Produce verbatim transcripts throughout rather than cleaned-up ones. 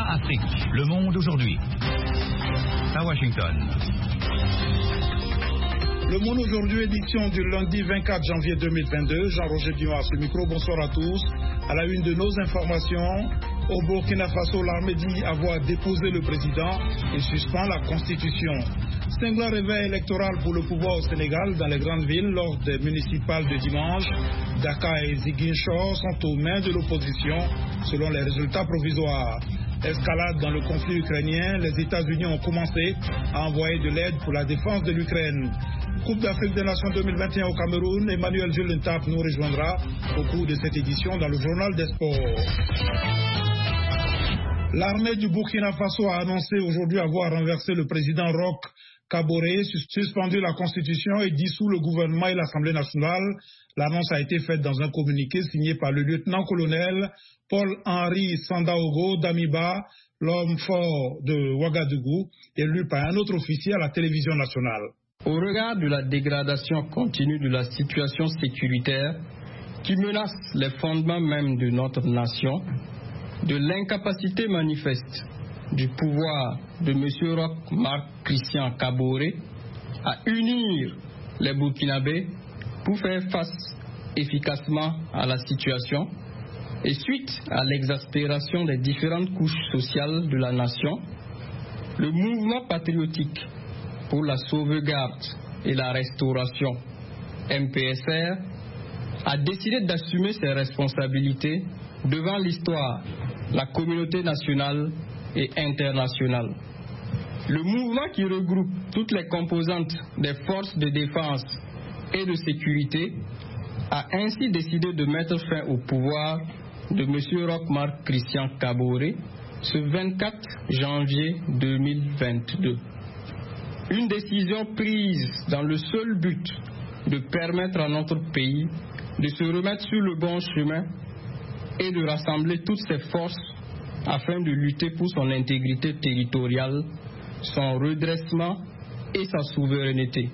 A Afrique, le monde aujourd'hui. À Washington. Le Monde aujourd'hui, édition du lundi vingt-quatre janvier deux mille vingt-deux. Jean-Roger Dion à ce micro. Bonsoir à tous. À la une de nos informations, au Burkina Faso, l'armée dit avoir déposé le président et suspend la constitution. Cinglant réveil électoral pour le pouvoir au Sénégal dans les grandes villes lors des municipales de dimanche. Dakar et Ziguinchor sont aux mains de l'opposition selon les résultats provisoires. Escalade dans le conflit ukrainien, les États-Unis ont commencé à envoyer de l'aide pour la défense de l'Ukraine. Coupe d'Afrique des Nations deux mille vingt et un au Cameroun, Emmanuel Julien Tap nous rejoindra au cours de cette édition dans le journal des sports. L'armée du Burkina Faso a annoncé aujourd'hui avoir renversé le président Roch Kaboré, suspendu la constitution et dissous le gouvernement et l'Assemblée nationale. L'annonce a été faite dans un communiqué signé par le lieutenant-colonel Paul-Henri Sandaogo Damiba, l'homme fort de Ouagadougou, et lu par un autre officier à la télévision nationale. Au regard de la dégradation continue de la situation sécuritaire qui menace les fondements même de notre nation, de l'incapacité manifeste du pouvoir de M. Roch Marc Christian Kaboré à unir les Burkinabés pour faire face efficacement à la situation, et suite à l'exaspération des différentes couches sociales de la nation, le mouvement patriotique pour la sauvegarde et la restauration, M P S R, a décidé d'assumer ses responsabilités devant l'histoire, la communauté nationale et internationale. Le mouvement qui regroupe toutes les composantes des forces de défense et de sécurité a ainsi décidé de mettre fin au pouvoir de M. Roch Marc Christian Kaboré ce vingt-quatre janvier deux mille vingt-deux. Une décision prise dans le seul but de permettre à notre pays de se remettre sur le bon chemin et de rassembler toutes ses forces afin de lutter pour son intégrité territoriale, son redressement et sa souveraineté.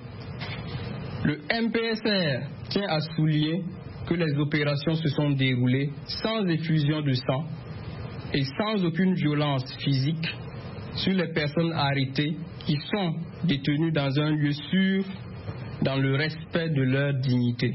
Le M P S R tient à souligner que les opérations se sont déroulées sans effusion de sang et sans aucune violence physique sur les personnes arrêtées qui sont détenues dans un lieu sûr, dans le respect de leur dignité.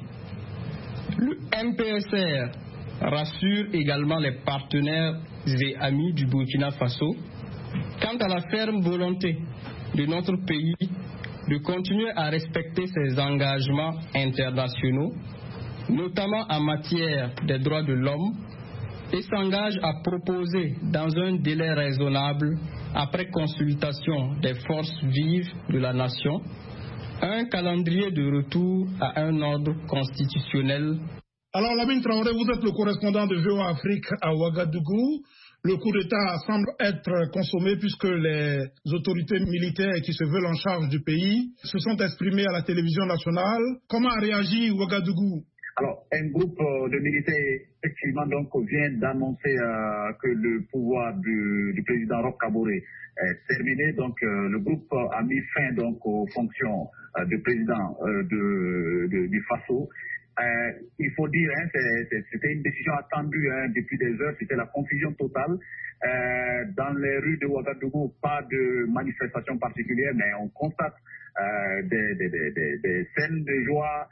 Le M P S R rassure également les partenaires et amis du Burkina Faso quant à la ferme volonté de notre pays de continuer à respecter ses engagements internationaux, notamment en matière des droits de l'homme, et s'engage à proposer dans un délai raisonnable, après consultation des forces vives de la nation, un calendrier de retour à un ordre constitutionnel. Alors, Lamine Traoré, vous êtes le correspondant de V O A Afrique à Ouagadougou. Le coup d'État semble être consommé puisque les autorités militaires qui se veulent en charge du pays se sont exprimées à la télévision nationale. Comment a réagi Ouagadougou? Alors, un groupe de militaires, effectivement, donc, vient d'annoncer euh, que le pouvoir du, du président Roch Kaboré est terminé. Donc, euh, le groupe a mis fin donc, aux fonctions euh, de président euh, de, de, du Faso. Euh, il faut dire, hein, c'était une décision attendue hein, depuis des heures, c'était la confusion totale. Euh, dans les rues de Ouagadougou, pas de manifestation particulière, mais on constate euh, des, des, des, des, des scènes de joie.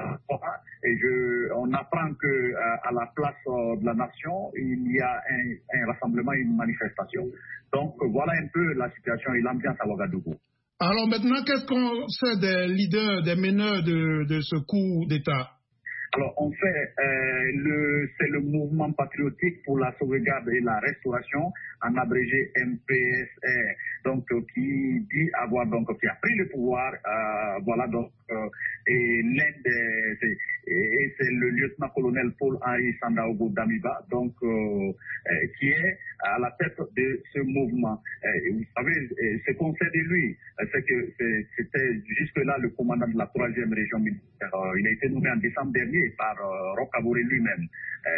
Et je, on apprend que euh, à la place euh, de la nation, il y a un, un rassemblement, une manifestation. Donc voilà un peu la situation et l'ambiance à Ouagadougou. Alors maintenant, qu'est-ce qu'on sait des leaders, des meneurs de, de ce coup d'État? Alors, en fait, euh, le, c'est le mouvement patriotique pour la sauvegarde et la restauration, en abrégé M P S R, donc euh, qui dit avoir donc qui a pris le pouvoir, euh, voilà donc euh, et l'un des c'est, et, et c'est le lieutenant-colonel Paul-Henri Sandaogo Damiba, donc euh, euh, qui est à la tête de ce mouvement. Euh, vous savez, ce qu'on sait de lui, c'est que c'est, c'était jusque-là le commandant de la troisième région militaire. Euh, il a été nommé en décembre dernier par euh, Roch Kaboré lui-même. Euh,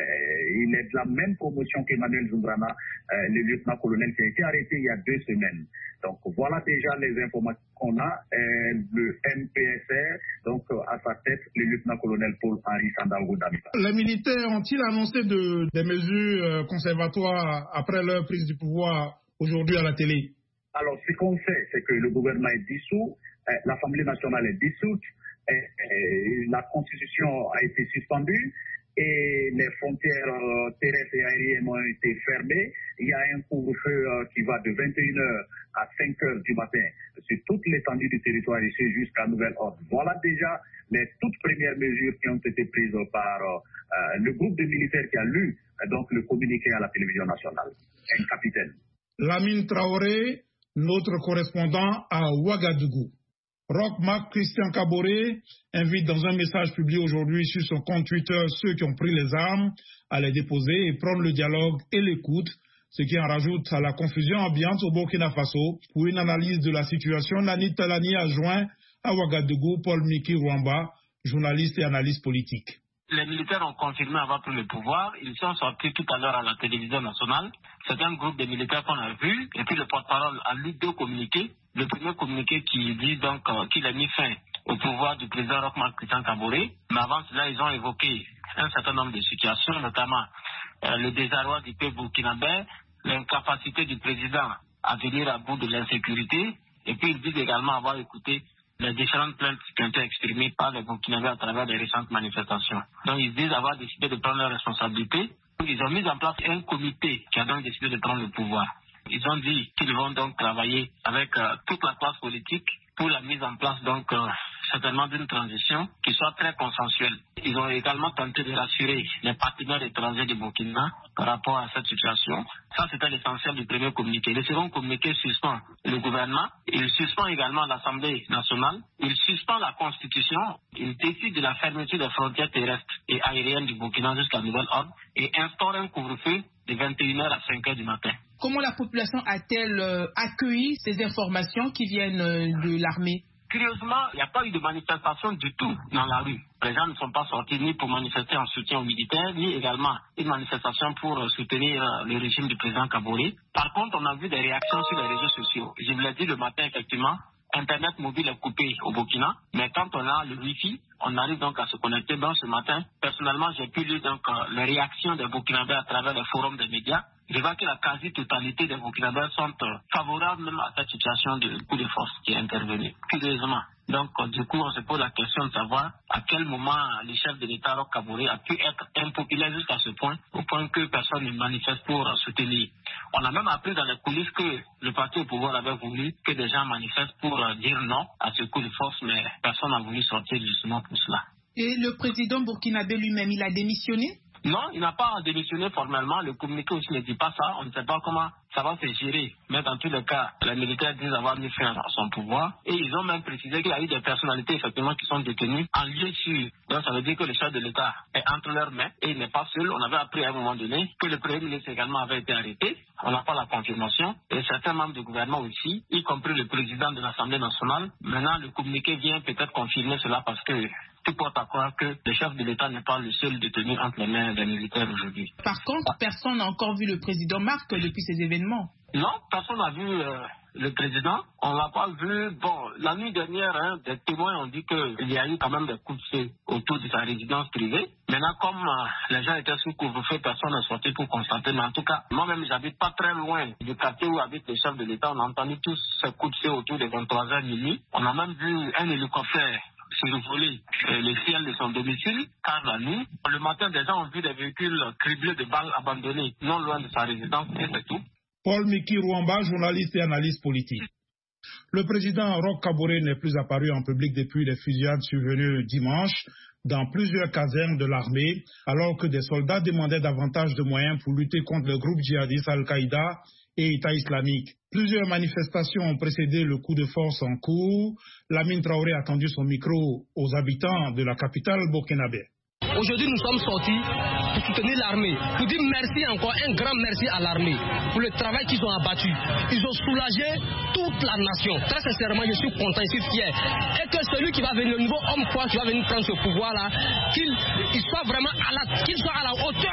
il est de la même promotion qu'Emmanuel Zumbrana, euh, le lieutenant-colonel qui a été arrêté il y a deux semaines. Donc voilà déjà les informations qu'on a. Euh, le M P S R, donc à sa tête, le lieutenant-colonel Paul-Henri Sandaogo Damiba. Les militaires ont-ils annoncé de, des mesures conservatoires après leur prise du pouvoir aujourd'hui à la télé? Alors ce qu'on sait, c'est que le gouvernement est dissous, euh, l'Assemblée nationale est dissoute, et, et la Constitution a été suspendue, et les frontières euh, terrestres et aériennes ont été fermées. Il y a un couvre-feu euh, qui va de vingt et une heures à cinq heures du matin sur toute l'étendue du territoire ici jusqu'à nouvel ordre. Voilà déjà les toutes premières mesures qui ont été prises par euh, le groupe de militaires qui a lu euh, donc le communiqué à la télévision nationale. Un capitaine. Lamine Traoré, notre correspondant à Ouagadougou. Roch Marc Christian Kaboré invite dans un message publié aujourd'hui sur son compte Twitter ceux qui ont pris les armes à les déposer et prendre le dialogue et l'écoute, ce qui en rajoute à la confusion ambiante au Burkina Faso. Pour une analyse de la situation, Nani Talani a joint à Ouagadougou Paul Miki Rouamba, journaliste et analyste politique. Les militaires ont confirmé avoir pris le pouvoir. Ils sont sortis tout à l'heure à la télévision nationale. C'est un groupe de militaires qu'on a vu. Et puis le porte-parole a lu deux communiqués. Le premier communiqué qui dit donc euh, qu'il a mis fin au pouvoir du président Roch Marc Christian Kaboré. Mais avant cela, ils ont évoqué un certain nombre de situations, notamment euh, le désarroi du peuple burkinabé, l'incapacité du président à venir à bout de l'insécurité. Et puis ils disent également avoir écouté les différentes plaintes qui ont été exprimées par les Burkinabés à travers les récentes manifestations. Donc ils disent avoir décidé de prendre leurs responsabilités. Ils ont mis en place un comité qui a donc décidé de prendre le pouvoir. Ils ont dit qu'ils vont donc travailler avec euh, toute la classe politique pour la mise en place donc euh, certainement d'une transition qui soit très consensuelle. Ils ont également tenté de rassurer les partenaires étrangers du Burkina par rapport à cette situation. Ça, c'était l'essentiel du premier communiqué. Le second communiqué suspend le gouvernement, il suspend également l'Assemblée nationale, il suspend la Constitution, il décide de la fermeture des frontières terrestres et aériennes du Burkina jusqu'à nouvel ordre et instaure un couvre-feu de vingt et une heures à cinq heures du matin. Comment la population a-t-elle euh, accueilli ces informations qui viennent euh, de l'armée? Curieusement, il n'y a pas eu de manifestation du tout dans la rue. Les gens ne sont pas sortis ni pour manifester en soutien aux militaires, ni également une manifestation pour euh, soutenir euh, le régime du président Kaboré. Par contre, on a vu des réactions sur les réseaux sociaux. Je vous l'ai dit le matin, effectivement, Internet mobile est coupé au Burkina, mais quand on a le Wi-Fi, on arrive donc à se connecter. Donc ce matin, personnellement, j'ai pu lire donc euh, les réactions des Burkinabés à travers les forums des médias. Je vois que la quasi-totalité des Burkinabés sont euh, favorables même à cette situation de coup de force qui est intervenue, curieusement. Donc, euh, du coup, on se pose la question de savoir à quel moment le chef de l'État, Roch Kaboré, a pu être impopulaire jusqu'à ce point, au point que personne ne manifeste pour euh, soutenir. On a même appris dans les coulisses que le parti au pouvoir avait voulu que des gens manifestent pour euh, dire non à ce coup de force, mais personne n'a voulu sortir justement pour cela. Et le président burkinabé lui-même, il a démissionné? Non, il n'a pas démissionné formellement. Le communiqué aussi ne dit pas ça. On ne sait pas comment ça va se gérer. Mais dans tous les cas, les militaires disent avoir mis fin à son pouvoir. Et ils ont même précisé qu'il y a eu des personnalités effectivement qui sont détenues en lieu sûr. Donc ça veut dire que le chef de l'État est entre leurs mains et il n'est pas seul. On avait appris à un moment donné que le Premier ministre également avait été arrêté. On n'a pas la confirmation. Et certains membres du gouvernement aussi, y compris le président de l'Assemblée nationale. Maintenant, le communiqué vient peut-être confirmer cela parce que tout porte à croire que le chef de l'État n'est pas le seul détenu entre les mains des militaires aujourd'hui. Par contre, personne n'a encore vu le président Marc depuis ces événements. Non, personne n'a vu euh, le président. On ne l'a pas vu. Bon, la nuit dernière, hein, des témoins ont dit qu'il y a eu quand même des coups de feu autour de sa résidence privée. Maintenant, comme euh, les gens étaient sous couvre-feu, personne n'est sorti pour constater. Mais en tout cas, moi-même, j'habite pas très loin du quartier où habite le chef de l'État. On a entendu tous ces coups de feu autour de vingt-trois heures minuit. On a même vu un hélicoptère survoler euh, le ciel de son domicile, car la nuit, le matin, des gens ont vu des véhicules criblés de balles abandonnés non loin de sa résidence, et c'est tout. Paul Miki Rouamba, journaliste et analyste politique. Le président Roch Kaboré n'est plus apparu en public depuis les fusillades survenues dimanche dans plusieurs casernes de l'armée, alors que des soldats demandaient davantage de moyens pour lutter contre le groupe djihadiste Al-Qaïda et État islamique. Plusieurs manifestations ont précédé le coup de force en cours. Lamine Traoré a tendu son micro aux habitants de la capitale burkinabé. Aujourd'hui, nous sommes sortis pour soutenir l'armée, pour dire merci encore, un grand merci à l'armée pour le travail qu'ils ont abattu. Ils ont soulagé toute la nation. Très sincèrement, je suis content, je suis fier. Et que celui qui va venir, le nouveau homme fort qui va venir prendre ce pouvoir-là, qu'il il soit vraiment à la, qu'il soit à la hauteur de notre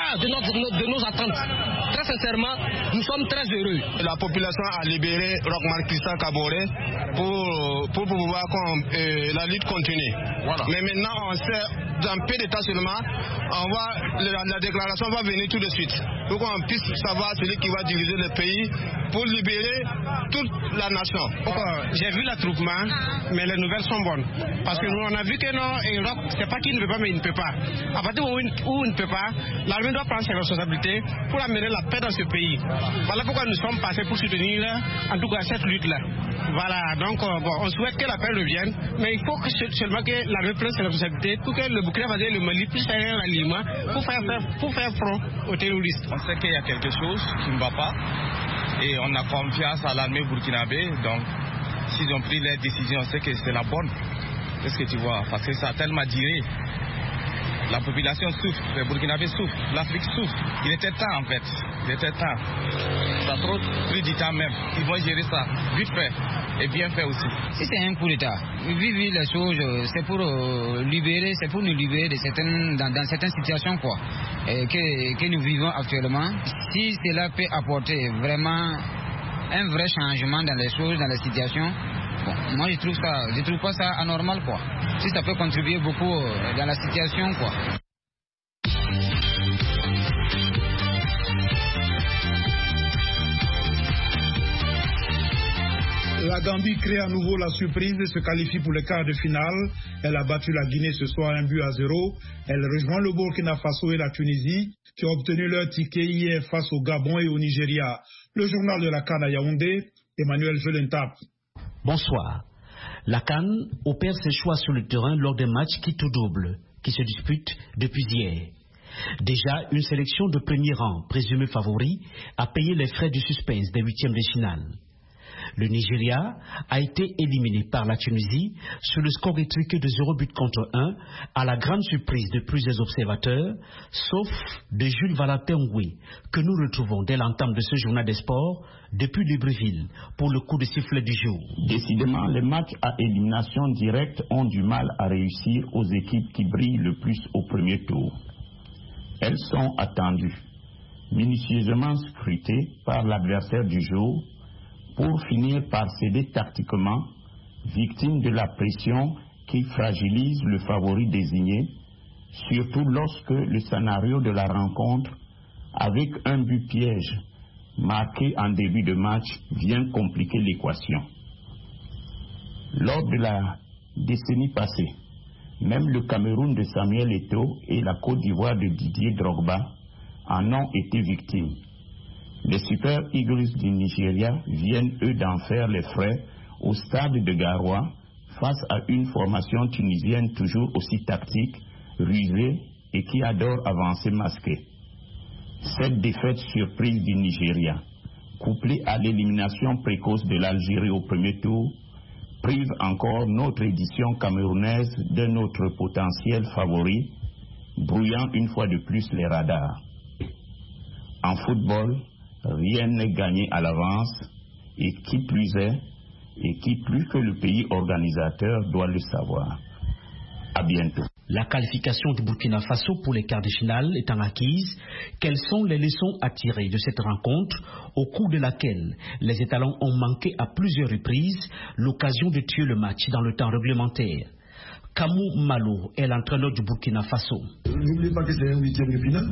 de nos attentes. Très sincèrement, nous sommes très heureux. La population a libéré Roch-Marc Christian Kaboré pour, pour pouvoir que euh, la lutte continue. Voilà. Mais maintenant, on sait, dans peu de temps seulement, on va, la, la déclaration va venir tout de suite. Pour qu'on puisse savoir celui qui va diriger le pays pour libérer toute la nation. J'ai vu l'attroupement, mais les nouvelles sont bonnes. Parce que nous, on a vu que non, Roch, c'est pas qu'il ne veut pas, mais il ne peut pas. À partir où il, où il ne peut pas, l'armée doit prendre ses responsabilités pour amener la paix dans ce pays. Voilà pourquoi nous sommes passés pour soutenir, en tout cas, cette lutte-là. Voilà, donc bon, on souhaite que la paix revienne, mais il faut que, seulement que l'armée prenne ses responsabilités pour que le Burkina Faso et le Mali puissent faire un ralliement pour faire, pour faire front aux terroristes. On sait qu'il y a quelque chose qui ne va pas et on a confiance à l'armée burkinabé, donc s'ils ont pris leur décision, on sait que c'est la bonne. Qu'est-ce que tu vois? Parce que ça a tellement duré. La population souffre, les Burkinabés souffrent, l'Afrique souffre. Il était temps en fait, il était temps. Ça a trop pris du temps même. Ils vont gérer ça vite fait et bien fait aussi. Si c'est un coup d'État, vivre les choses, c'est pour euh, libérer, c'est pour nous libérer de certaines, dans, dans certaines situations quoi, et que, que nous vivons actuellement. Si cela peut apporter vraiment un vrai changement dans les choses, dans les situations, bon, moi je trouve ça, je trouve pas ça anormal quoi. Si ça peut contribuer beaucoup dans la situation quoi. La Gambie crée à nouveau la surprise et se qualifie pour le quart de finale. Elle a battu la Guinée ce soir un but à zéro. Elle rejoint le Burkina Faso et la Tunisie qui ont obtenu leur ticket hier face au Gabon et au Nigeria. Le journal de la CAN à Yaoundé, Emmanuel Velentap. Bonsoir. La CAN opère ses choix sur le terrain lors des matchs qui tout double, qui se disputent depuis hier. Déjà, une sélection de premier rang, présumée favori, a payé les frais du suspense des huitièmes de finale. Le Nigeria a été éliminé par la Tunisie sur le score étriqué de zéro but contre un, à la grande surprise de plusieurs observateurs, sauf de Jules Valentin Ngoué, que nous retrouvons dès l'entame de ce journal des sports depuis Libreville pour le coup de sifflet du jour. Décidément, les matchs à élimination directe ont du mal à réussir aux équipes qui brillent le plus au premier tour. Elles sont attendues, minutieusement scrutées par l'adversaire du jour, pour finir par céder tactiquement, victime de la pression qui fragilise le favori désigné, surtout lorsque le scénario de la rencontre, avec un but piège marqué en début de match, vient compliquer l'équation. Lors de la décennie passée, même le Cameroun de Samuel Eto'o et la Côte d'Ivoire de Didier Drogba en ont été victimes. Les Super Eagles du Nigeria viennent eux d'en faire les frais au stade de Garoua face à une formation tunisienne toujours aussi tactique, rusée et qui adore avancer masqué. Cette défaite surprise du Nigeria, couplée à l'élimination précoce de l'Algérie au premier tour, prive encore notre édition camerounaise de notre potentiel favori, brouillant une fois de plus les radars. En football, rien n'est gagné à l'avance, et qui plus est, et qui plus que le pays organisateur doit le savoir. À bientôt. La qualification du Burkina Faso pour les quarts de finale étant acquise, quelles sont les leçons à tirer de cette rencontre au cours de laquelle les étalons ont manqué à plusieurs reprises l'occasion de tuer le match dans le temps réglementaire? Kamou Malo est l'entraîneur du Burkina Faso. N'oubliez pas que c'est un huitième de finale.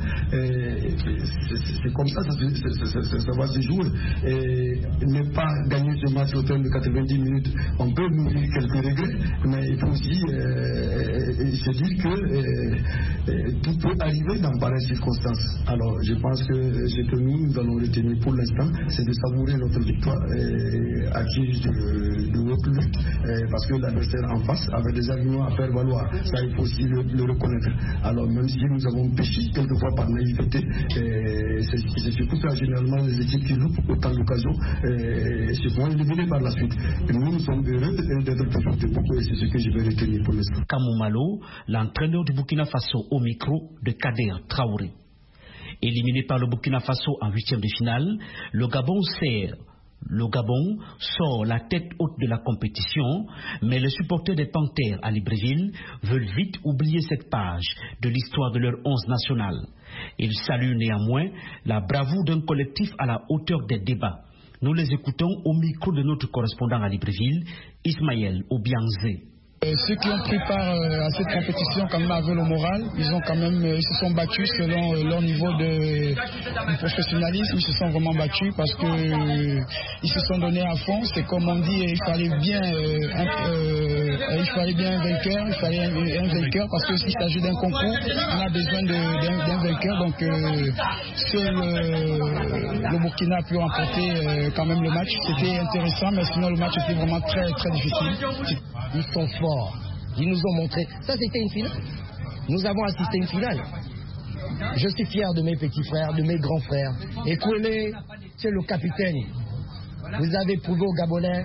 C'est comme ça, ça, ça, ça, ça, ça va se jouer. Et ne pas gagner ce match au terme de quatre-vingt-dix minutes, on peut mourir quelques regrets, mais il faut aussi euh, se dire que euh, tout peut arriver dans pareilles circonstances. Alors, je pense que ce que nous, nous allons retenir pour l'instant, c'est de savourer notre victoire euh, acquise de, de haute lutte, euh, parce que l'adversaire en face avait des arguments à faire valoir. Ça, il faut aussi le, le reconnaître. Alors, même si nous avons péché quelquefois par naïveté, euh, c'est surtout ça, généralement, les équipes qui loupent autant d'occasions euh, se font éliminer par la suite. Et nous, nous sommes heureux d'être toujours de beaucoup, et c'est ce que je vais retenir pour l'instant. Kamou Malo, l'entraîneur du Burkina Faso, au micro de Kader Traoré. Éliminé par le Burkina Faso en huitième de finale, le Gabon serre Le Gabon sort la tête haute de la compétition, mais les supporters des Panthères à Libreville veulent vite oublier cette page de l'histoire de leur onze nationale. Ils saluent néanmoins la bravoure d'un collectif à la hauteur des débats. Nous les écoutons au micro de notre correspondant à Libreville, Ismaël Obianze. Euh, ceux qui ont pris part euh, à cette compétition quand même avaient le moral, ils ont quand même euh, ils se sont battus selon euh, leur niveau de, de professionnalisme, ils se sont vraiment battus parce que euh, ils se sont donnés à fond. C'est comme on dit, il fallait bien euh, un, euh, il fallait bien un vainqueur, il fallait un, un vainqueur parce que s'il s'agit d'un concours, on a besoin d'un, d'un vainqueur. Donc euh, seul euh, le Burkina a pu remporter euh, quand même le match. C'était intéressant, mais sinon le match était vraiment très très difficile. Ils sont forts. Ils nous ont montré. Ça, c'était une finale. Nous avons assisté à une finale. Je suis fier de mes petits frères, de mes grands frères. Et Kouélé, c'est le capitaine. Vous avez prouvé aux Gabonais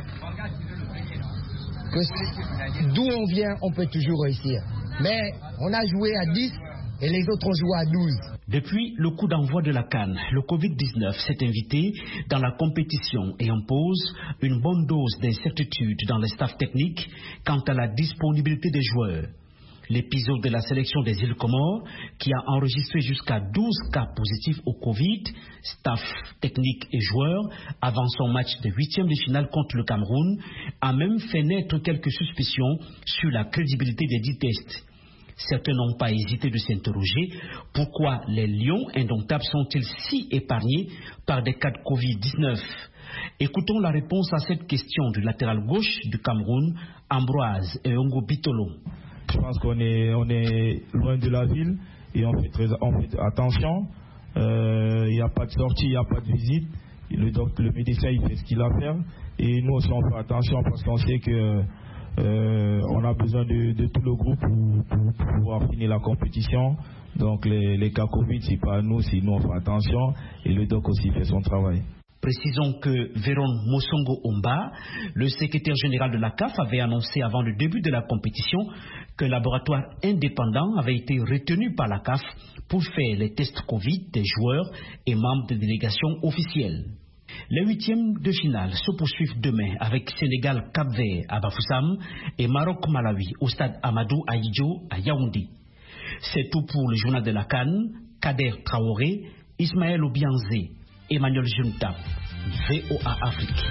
que d'où on vient, on peut toujours réussir. Mais on a joué à dix et les autres ont joué à douze. Depuis le coup d'envoi de la CAN, le covid dix-neuf s'est invité dans la compétition et impose une bonne dose d'incertitude dans les staffs techniques quant à la disponibilité des joueurs. L'épisode de la sélection des îles Comores, qui a enregistré jusqu'à douze cas positifs au Covid, staff technique et joueurs, avant son match de huitième de finale contre le Cameroun, a même fait naître quelques suspicions sur la crédibilité des dix tests. Certains n'ont pas hésité de s'interroger pourquoi les lions indomptables sont-ils si épargnés par des cas de covid dix-neuf. Écoutons la réponse à cette question du latéral gauche du Cameroun, Ambroise Eongo Bitolo. Je pense qu'on est, on est loin de la ville et on fait, très, on fait attention. Il euh, n'y a pas de sortie, il n'y a pas de visite. Le, docteur, le médecin il fait ce qu'il a à faire et nous aussi on fait attention parce qu'on sait que Euh, on a besoin de, de tout le groupe pour, pour, pour pouvoir finir la compétition. Donc les, les cas Covid, c'est pas nous, c'est nous, on fait attention et le doc aussi fait son travail. Précisons que Véron Mosongo Omba, le secrétaire général de la C A F, avait annoncé avant le début de la compétition qu'un laboratoire indépendant avait été retenu par la C A F pour faire les tests Covid des joueurs et membres de délégations officielles. Les huitièmes de finale se poursuivent demain avec Sénégal-Cap-Vert à Bafoussam et Maroc-Malawi au stade Amadou Ahidjo à Yaoundé. C'est tout pour le journal de la CAN. Kader Traoré, Ismaël Obianze, Emmanuel Junta, V O A Afrique.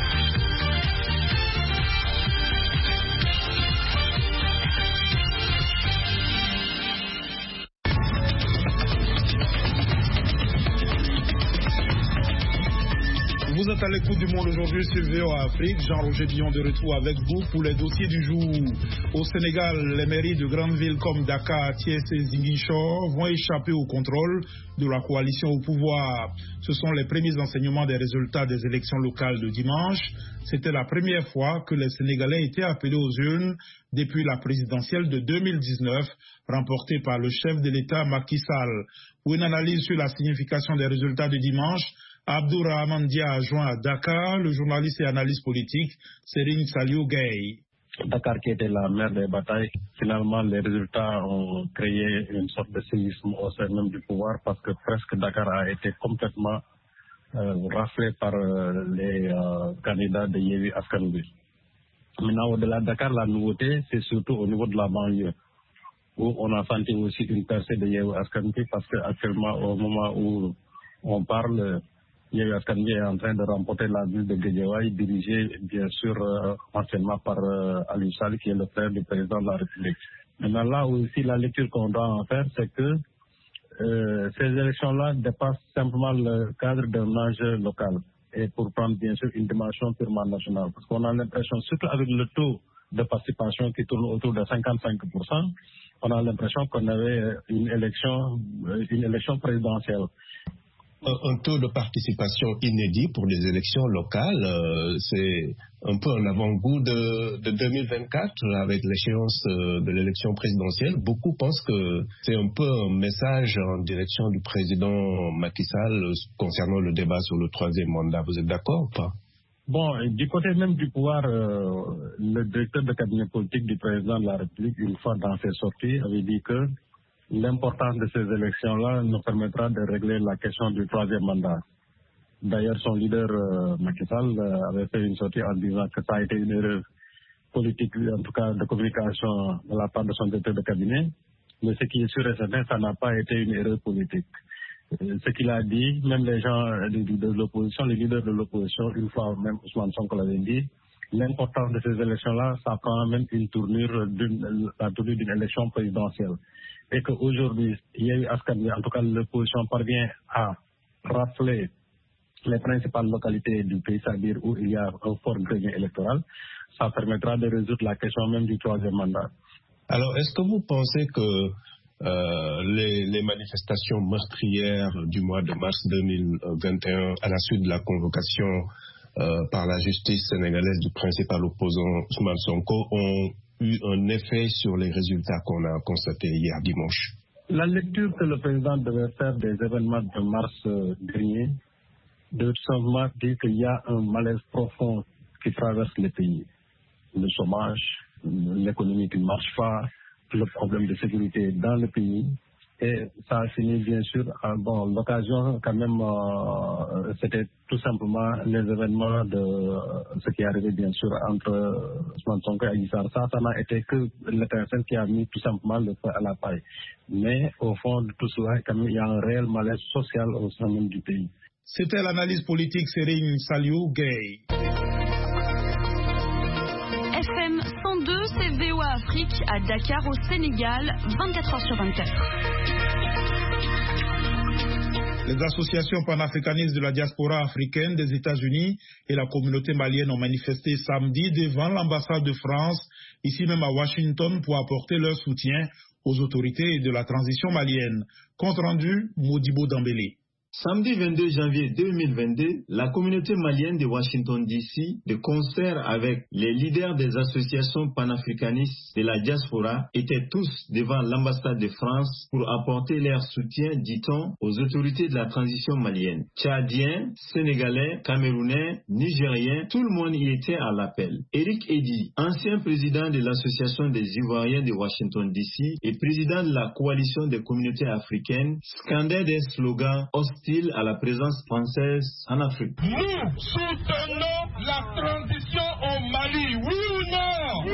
Vous êtes à l'écoute du monde aujourd'hui sur V O A Afrique. Jean-Roger Dion de retour avec vous pour les dossiers du jour. Au Sénégal, les mairies de grandes villes comme Dakar, Thiès et Ziguinchor vont échapper au contrôle de la coalition au pouvoir. Ce sont les premiers enseignements des résultats des élections locales de dimanche. C'était la première fois que les Sénégalais étaient appelés aux urnes depuis la présidentielle de deux mille dix-neuf, remportée par le chef de l'État Macky Sall. Pour une analyse sur la signification des résultats de dimanche, Abdourahmane Dia a joint à Dakar le journaliste et analyste politique Serigne Saliou Gueye. Dakar qui était la mère des batailles, finalement les résultats ont créé une sorte de cynisme au sein même du pouvoir parce que presque Dakar a été complètement euh, raflé par euh, les euh, candidats de Yewwi Askan Wi. Maintenant au-delà de Dakar, la nouveauté c'est surtout au niveau de la banlieue où on a senti aussi une percée de Yewwi Askan Wi parce qu'actuellement au moment où on parle, Yewwi Askan Wi est en train de remporter la ville de Guédiawaye, dirigée bien sûr euh, anciennement par euh, Aliou Sall, qui est le frère du président de la République. Maintenant là aussi, la lecture qu'on doit en faire, c'est que euh, ces élections-là dépassent simplement le cadre d'un enjeu local et pour prendre bien sûr une dimension purement nationale. Parce qu'on a l'impression, surtout avec le taux de participation qui tourne autour de cinquante-cinq pour cent, on a l'impression qu'on avait une élection, une élection présidentielle. Un taux de participation inédit pour les élections locales, euh, c'est un peu un avant-goût de, de deux mille vingt-quatre avec l'échéance de l'élection présidentielle. Beaucoup pensent que c'est un peu un message en direction du président Macky Sall concernant le débat sur le troisième mandat. Vous êtes d'accord ou pas? Bon, du côté même du pouvoir, euh, le directeur de cabinet politique du président de la République, une fois dans ses sorties, avait dit que l'importance de ces élections-là nous permettra de régler la question du troisième mandat. D'ailleurs, son leader, euh, Macky Sall, euh, avait fait une sortie en disant que ça a été une erreur politique, en tout cas de communication de la part de son directeur de cabinet. Mais ce qui est sûr et certain, ça n'a pas été une erreur politique. Euh, ce qu'il a dit, même les gens de, de, de l'opposition, les leaders de l'opposition, une fois même Ousmane Sonko l'avait dit, l'importance de ces élections-là, ça prend même une tournure d'une, la tournure d'une élection présidentielle. Et qu'aujourd'hui, il y a eu Askan, en tout cas l'opposition parvient à rafler les principales localités du pays, c'est-à-dire où il y a un fort grenier électoral, ça permettra de résoudre la question même du troisième mandat. Alors, est-ce que vous pensez que euh, les, les manifestations meurtrières du mois de mars deux mille vingt et un, à la suite de la convocation euh, par la justice sénégalaise du principal opposant Ousmane Sonko, ont eu un effet sur les résultats qu'on a constatés hier dimanche? La lecture que le président devait faire des événements de mars euh, dernier, de tout simplement dire qu'il y a un malaise profond qui traverse le pays. Le chômage, l'économie qui ne marche pas, le problème de sécurité dans le pays. Et ça a fini bien sûr, à, bon, l'occasion quand même, euh, c'était tout simplement les événements de euh, ce qui est arrivé bien sûr entre Ousmane Sonko et Adji Sarr. Ça, ça n'a été que l'étincelle qui a mis tout simplement le feu à la paille. Mais au fond de tout cela, quand même, il y a un réel malaise social au sein même du pays. C'était l'analyse politique Serigne Saliou Gueye. F M cent deux, c'est V O A Afrique à Dakar au Sénégal, vingt-quatre heures sur vingt-quatre. Les associations panafricanistes de la diaspora africaine des États-Unis et la communauté malienne ont manifesté samedi devant l'ambassade de France, ici même à Washington, pour apporter leur soutien aux autorités de la transition malienne. Compte rendu, Modibo Dambélé. Samedi vingt-deux janvier deux mille vingt-deux, la communauté malienne de Washington D C, de concert avec les leaders des associations panafricanistes de la diaspora, étaient tous devant l'ambassade de France pour apporter leur soutien, dit-on, aux autorités de la transition malienne. Tchadiens, Sénégalais, Camerounais, Nigériens, tout le monde y était à l'appel. Eric Eddy, ancien président de l'association des Ivoiriens de Washington D C et président de la coalition des communautés africaines, scandait des slogans hostiles à la présence française en Afrique. Nous soutenons la transition au Mali, oui ou non?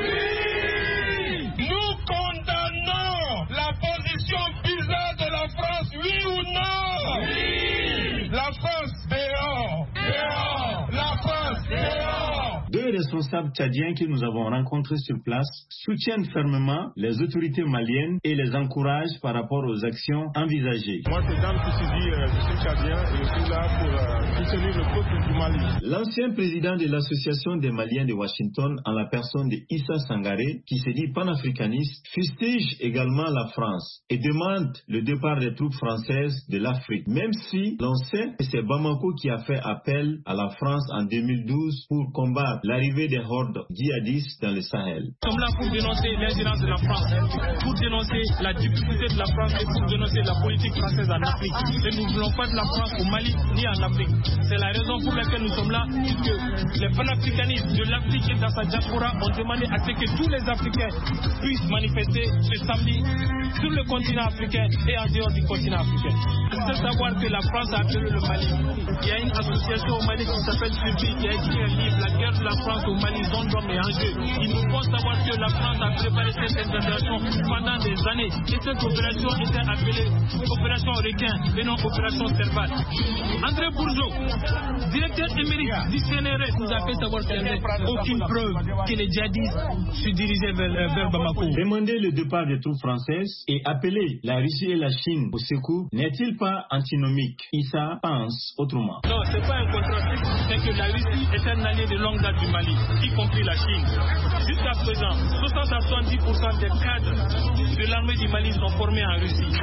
Oui! Nous condamnons la position bizarre de la France, oui ou non? Oui! La France dehors! Dehors! La France dehors! Deux responsables tchadiens que nous avons rencontrés sur place soutiennent fermement les autorités maliennes et les encouragent par rapport aux actions envisagées. Moi, c'est Dame Koussidi, je suis tchadien et je suis là pour euh, soutenir le peuple du Mali. L'ancien président de l'association des Maliens de Washington, en la personne de Issa Sangaré, qui se dit panafricaniste, fustige également la France et demande le départ des troupes françaises de l'Afrique, même si l'on sait que c'est Bamako qui a fait appel à la France en deux mille douze pour combattre l'arrivée des hordes djihadistes dans le Sahel. Nous sommes là pour dénoncer l'ingérence de la France, pour dénoncer la difficulté de la France et pour dénoncer la politique française en Afrique. Et nous ne voulons pas de la France au Mali ni en Afrique. C'est la raison pour laquelle nous sommes là, puisque les panafricanistes de l'Afrique et dans sa diaspora ont demandé à ce que tous les Africains puissent manifester ce samedi sur le continent africain et en dehors du continent africain. Il faut savoir que la France a appelé le Mali. Il y a une association au Mali qui s'appelle Subi, qui a écrit un livre, La guerre de la France au Mali, zone d'hommes et enjeux. Il nous faut savoir que la France a préparé cette intervention pendant des années. Et cette opération était appelée Opération Requin et non Opération Serval. André Bourgeot, directeur émérite du C N R S, nous a fait savoir qu'il n'y avait aucune preuve que les djihadistes se dirigeaient vers, vers Bamako. Demander le départ des troupes françaises et appeler la Russie et la Chine au secours n'est-il pas antinomique? Issa pense autrement. Non, ce n'est pas un contraste, c'est que la Russie est un allié de longue date du Mali, y compris la Chine. Jusqu'à présent, soixante à soixante-dix pour cent des cadres de l'armée du Mali sont formés en Russie.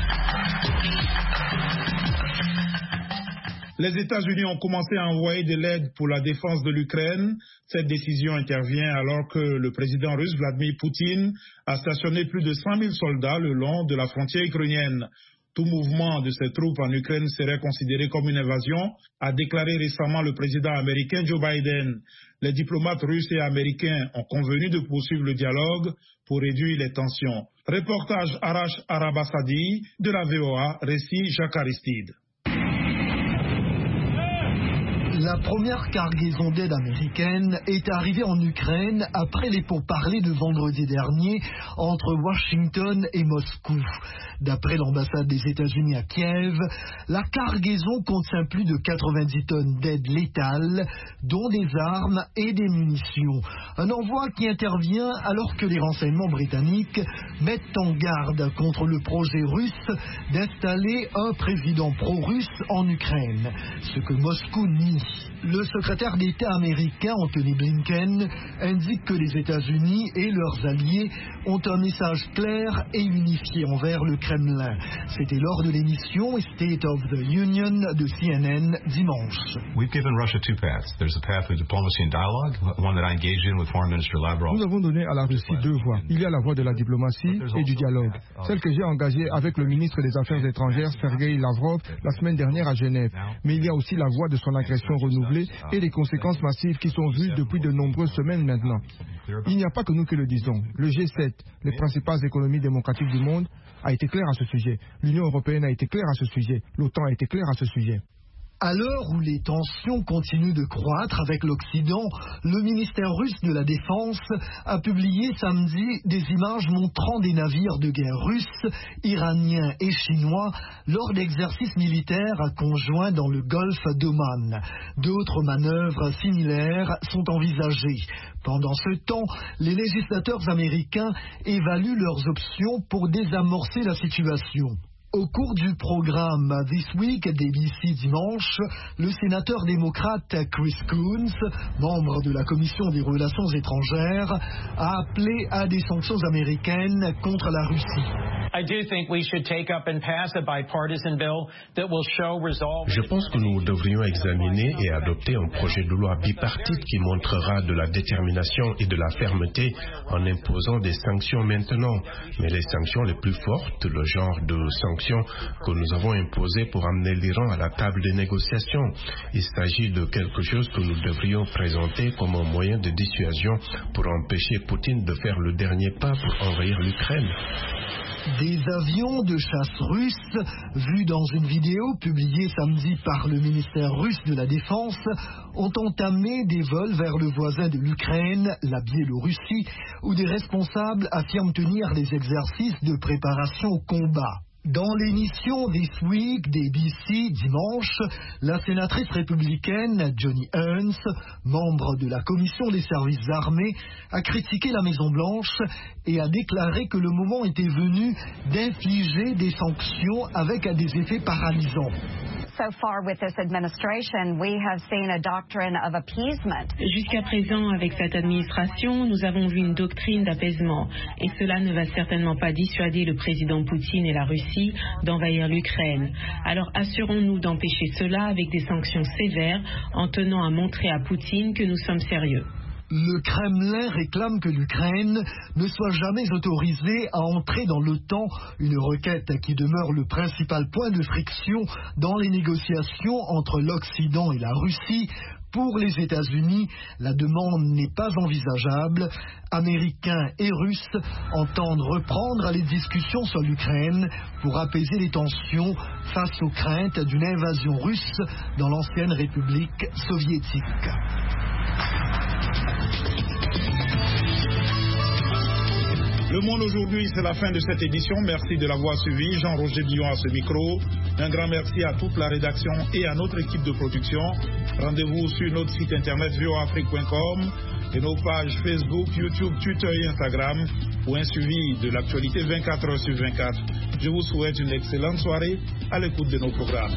Les États-Unis ont commencé à envoyer de l'aide pour la défense de l'Ukraine. Cette décision intervient alors que le président russe Vladimir Poutine a stationné plus de cent mille soldats le long de la frontière ukrainienne. Tout mouvement de ces troupes en Ukraine serait considéré comme une invasion, a déclaré récemment le président américain Joe Biden. Les diplomates russes et américains ont convenu de poursuivre le dialogue pour réduire les tensions. Reportage Arash Arabasadi de la V O A, récit Jacques Aristide. La première cargaison d'aide américaine est arrivée en Ukraine après les pourparlers de vendredi dernier entre Washington et Moscou. D'après l'ambassade des États-Unis à Kiev, la cargaison contient plus de quatre-vingt-dix tonnes d'aide létale, dont des armes et des munitions. Un envoi qui intervient alors que les renseignements britanniques mettent en garde contre le projet russe d'installer un président pro-russe en Ukraine, ce que Moscou nie. Le secrétaire d'État américain Anthony Blinken indique que les États-Unis et leurs alliés ont un message clair et unifié envers le Kremlin. C'était lors de l'émission State of the Union de C N N dimanche. Nous avons donné à la Russie deux voies. Il y a la voie de la diplomatie et du dialogue. Celle que j'ai engagée avec le ministre des Affaires étrangères Sergei Lavrov la semaine dernière à Genève. Mais il y a aussi la voie de son agression renouvelée et les conséquences massives qui sont vues depuis de nombreuses semaines maintenant. Il n'y a pas que nous qui le disons. Le G sept, les principales économies démocratiques du monde, a été clair à ce sujet. L'Union européenne a été claire à ce sujet. L'OTAN a été claire à ce sujet. À l'heure où les tensions continuent de croître avec l'Occident, le ministère russe de la Défense a publié samedi des images montrant des navires de guerre russes, iraniens et chinois lors d'exercices militaires conjoints dans le golfe d'Oman. D'autres manœuvres similaires sont envisagées. Pendant ce temps, les législateurs américains évaluent leurs options pour désamorcer la situation. Au cours du programme This Week d'A B C dimanche, le sénateur démocrate Chris Coons, membre de la Commission des Relations étrangères, a appelé à des sanctions américaines contre la Russie. Je pense que nous devrions examiner et adopter un projet de loi bipartite qui montrera de la détermination et de la fermeté en imposant des sanctions maintenant. Mais les sanctions les plus fortes, le genre de sanctions que nous avons imposées pour amener l'Iran à la table des négociations, il s'agit de quelque chose que nous devrions présenter comme un moyen de dissuasion pour empêcher Poutine de faire le dernier pas pour envahir l'Ukraine. Des avions de chasse russes, vus dans une vidéo publiée samedi par le ministère russe de la Défense, ont entamé des vols vers le voisin de l'Ukraine, la Biélorussie, où des responsables affirment tenir des exercices de préparation au combat. Dans l'émission This Week d'A B C dimanche, la sénatrice républicaine Joni Ernst, membre de la commission des services armés, a critiqué la Maison-Blanche et a déclaré que le moment était venu d'infliger des sanctions avec des effets paralysants. Jusqu'à présent, avec cette administration, nous avons vu une doctrine d'apaisement. Et cela ne va certainement pas dissuader le président Poutine et la Russie d'envahir l'Ukraine. Alors assurons-nous d'empêcher cela avec des sanctions sévères en tenant à montrer à Poutine que nous sommes sérieux. Le Kremlin réclame que l'Ukraine ne soit jamais autorisée à entrer dans l'OTAN, une requête qui demeure le principal point de friction dans les négociations entre l'Occident et la Russie. Pour les États-Unis, la demande n'est pas envisageable. Américains et Russes entendent reprendre les discussions sur l'Ukraine pour apaiser les tensions face aux craintes d'une invasion russe dans l'ancienne République soviétique. Le Monde aujourd'hui, c'est la fin de cette édition. Merci de l'avoir suivi. Jean-Roger Billon à ce micro. Un grand merci à toute la rédaction et à notre équipe de production. Rendez-vous sur notre site internet v o afrique point com et nos pages Facebook, YouTube, Twitter et Instagram pour un suivi de l'actualité vingt-quatre heures sur vingt-quatre. Je vous souhaite une excellente soirée à l'écoute de nos programmes.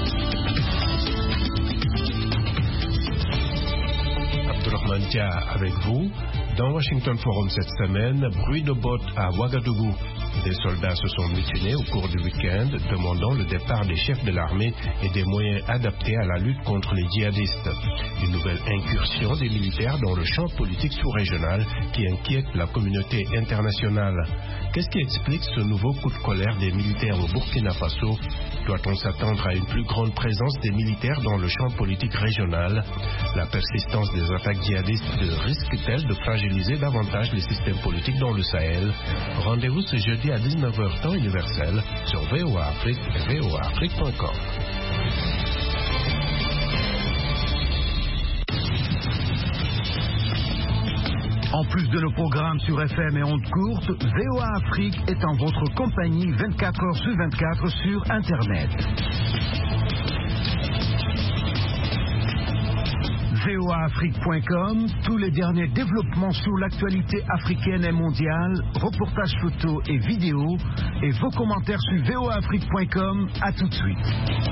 Abdourahmane Dia avec vous. Dans Washington Forum cette semaine, bruit de bottes à Ouagadougou. Des soldats se sont mutinés au cours du week-end, demandant le départ des chefs de l'armée et des moyens adaptés à la lutte contre les djihadistes. Une nouvelle incursion des militaires dans le champ politique sous-régional qui inquiète la communauté internationale. Qu'est-ce qui explique ce nouveau coup de colère des militaires au Burkina Faso? Doit-on s'attendre à une plus grande présence des militaires dans le champ politique régional? La persistance des attaques djihadistes risque-t-elle de fragiliser davantage les systèmes politiques dans le Sahel? Rendez-vous ce jeudi à dix-neuf heures temps universel sur V O A Afrique et v o a afrique point com. En plus de nos programmes sur F M et ondes courtes, V O A Afrique est en votre compagnie vingt-quatre heures sur vingt-quatre sur Internet. V O A Afrique point com, tous les derniers développements sur l'actualité africaine et mondiale, reportages photos et vidéos, et vos commentaires sur V O A Afrique point com. À tout de suite.